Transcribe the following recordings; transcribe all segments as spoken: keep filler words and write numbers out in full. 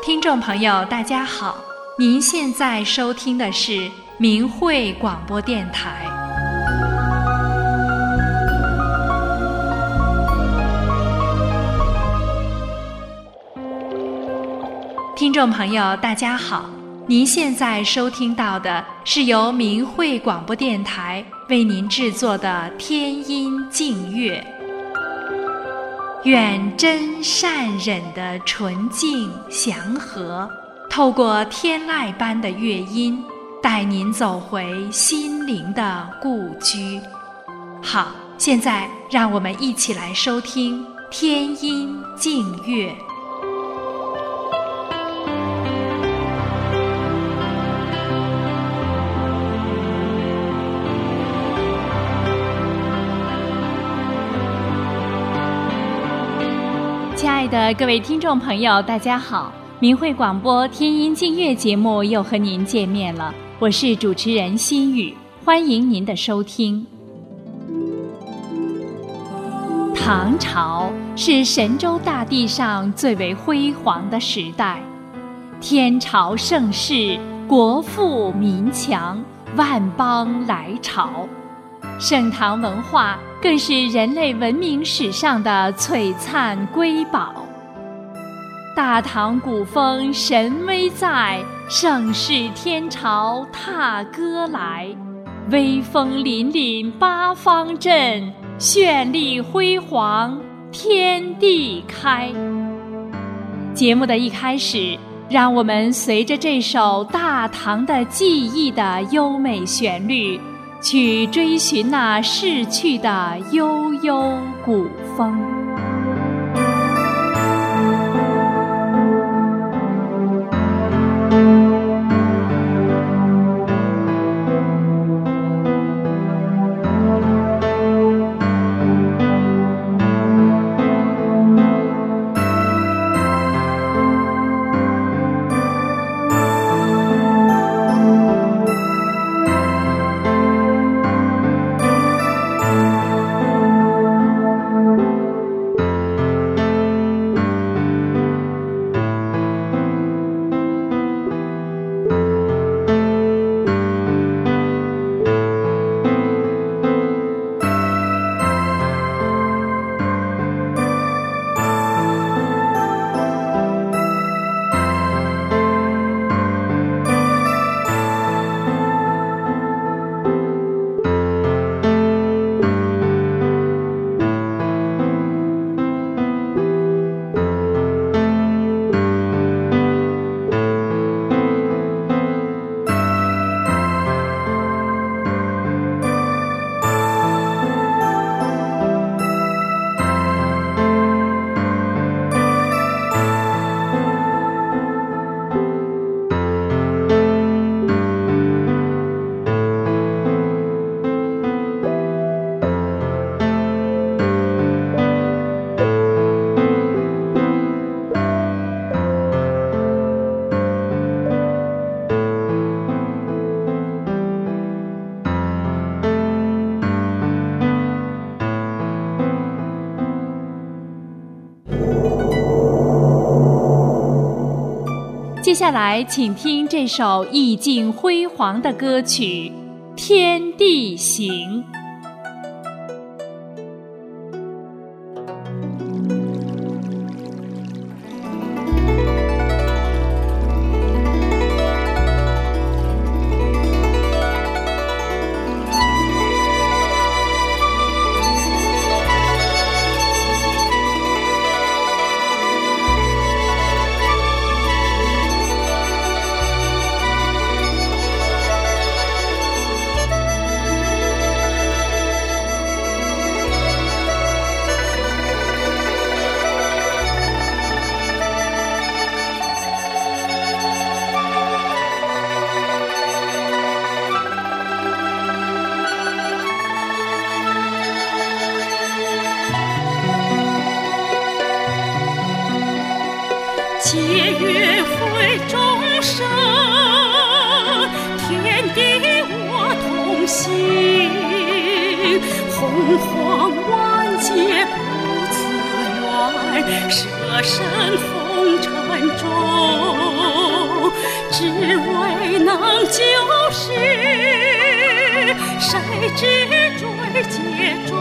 听众朋友大家好，您现在收听的是明慧广播电台。听众朋友大家好，您现在收听到的是由明慧广播电台为您制作的天音净乐。愿真善忍的纯净祥和，透过天籁般的乐音，带您走回心灵的故居。好，现在让我们一起来收听天音净乐。亲爱的各位听众朋友大家好，明慧广播天音净乐节目又和您见面了，我是主持人心雨，欢迎您的收听。唐朝是神州大地上最为辉煌的时代，天朝盛世，国富民强，万邦来朝，盛唐文化更是人类文明史上的璀璨瑰宝。大唐古风神威在，盛世天朝踏歌来，威风凛凛八方震，绚丽辉煌天地开。节目的一开始，让我们随着这首大唐的记忆的优美旋律，去追寻那逝去的悠悠古风。接下来请听这首意境辉煌的歌曲《天地行》。 且乐会众生，天地我同行，洪荒万劫不自远，舍身佛红尘中，只为能救世，谁知追劫中，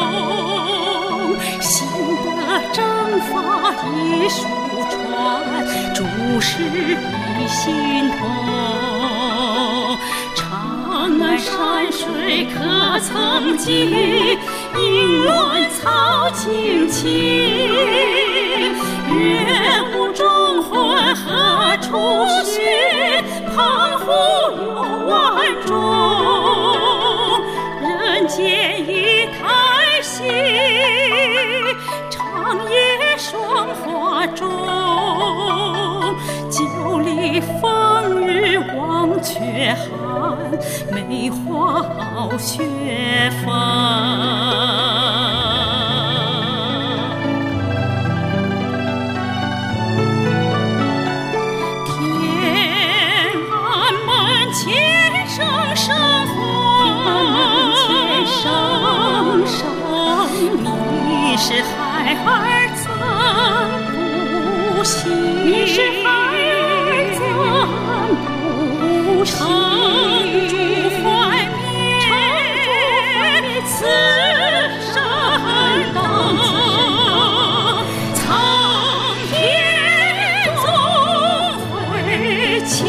心得正法已疏传，诸事已心通。长安山水可曾记？应乱草荆棘，月雾中魂何处寻？澎湖有万种，人间一叹息，长夜霜华中，九里风雨忘却寒，梅花傲雪帆。你是孩儿怎不惜？你是孩儿怎不惜？长驻怀缅，此生当苍天总会情，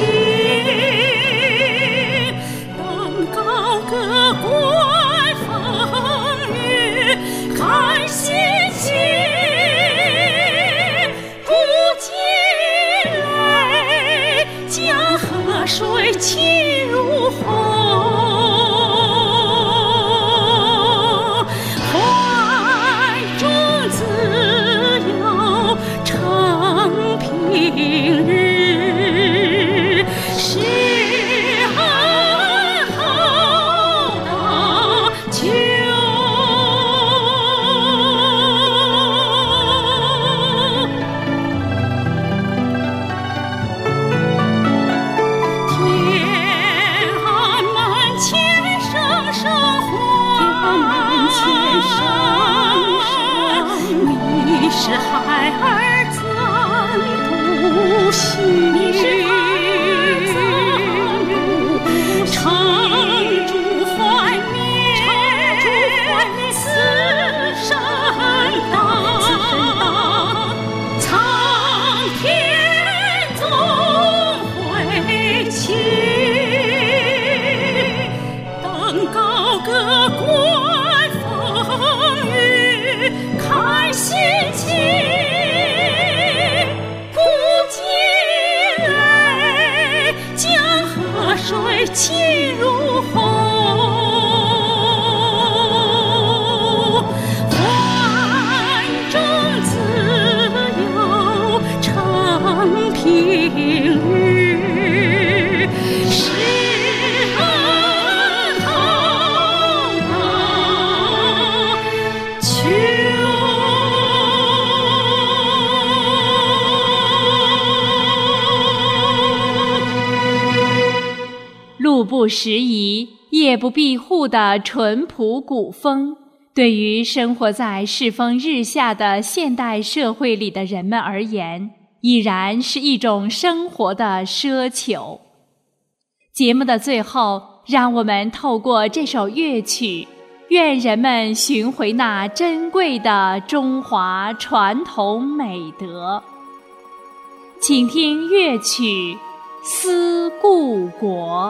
登高歌观风雨，看心情，不尽泪，江河水起如虹。怀中自有承平日，是安好的秋。你是孩儿怎不惜？你是孩儿怎不惜？长驻怀缅，此生当苍天总会情，登高歌观风雨，看心情，不尽泪，江河水起如虹。怀中自有承平日，是安好的秋。 路不拾遗，夜不闭户的淳朴古风，对于生活在世风日下的现代社会里的人们而言，已然是一种生活的奢求。节目的最后，让我们透过这首乐曲，愿人们寻回那珍贵的中华传统美德。请听乐曲《思故国》。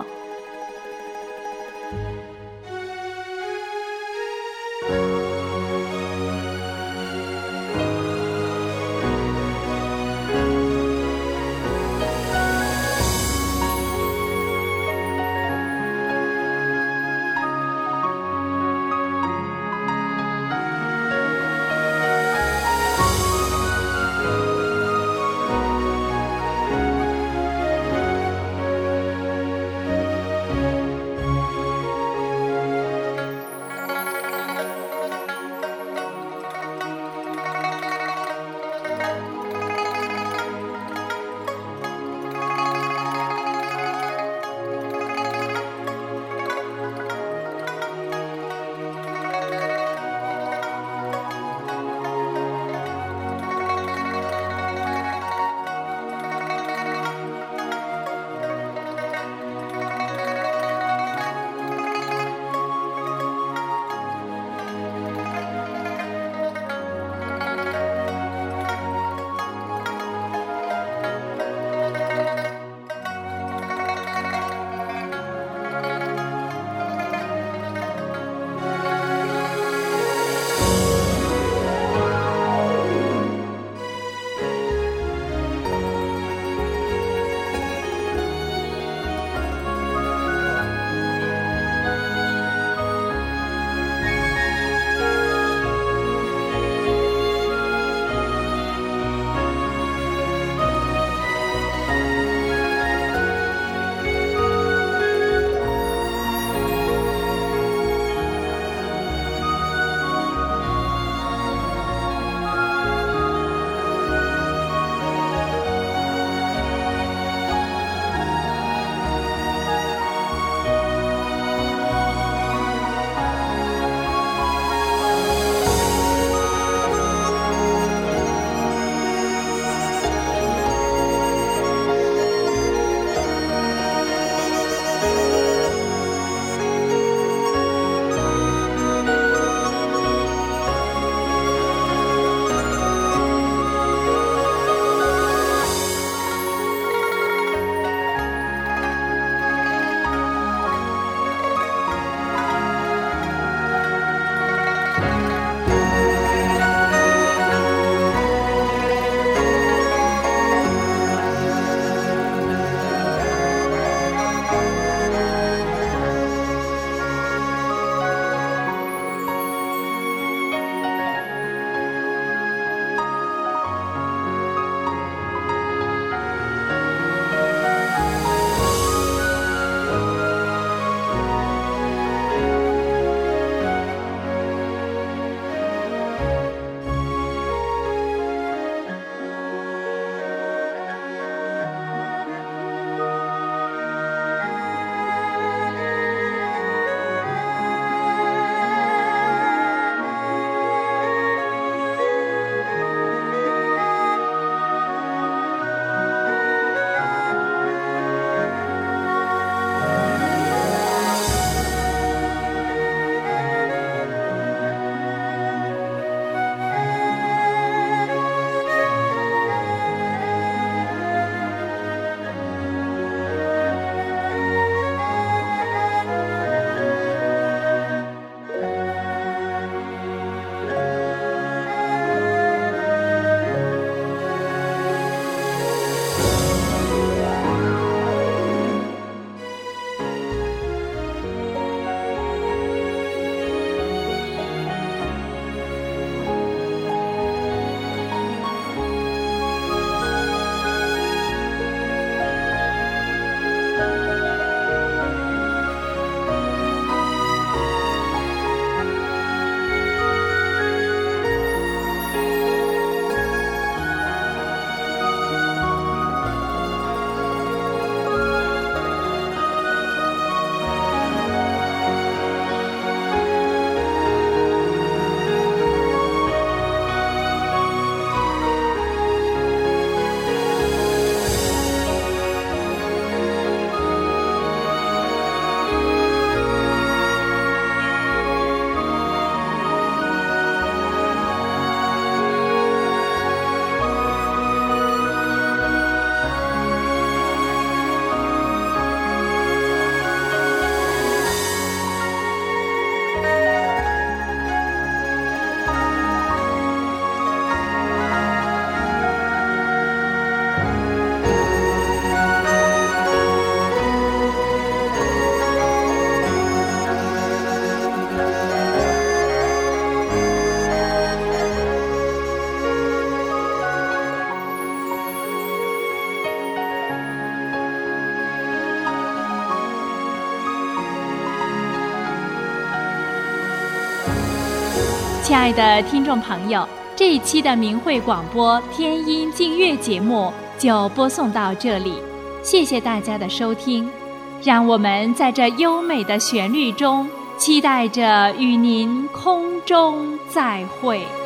亲爱的听众朋友，这一期的明慧广播天音净月节目就播送到这里，谢谢大家的收听，让我们在这优美的旋律中期待着与您空中再会。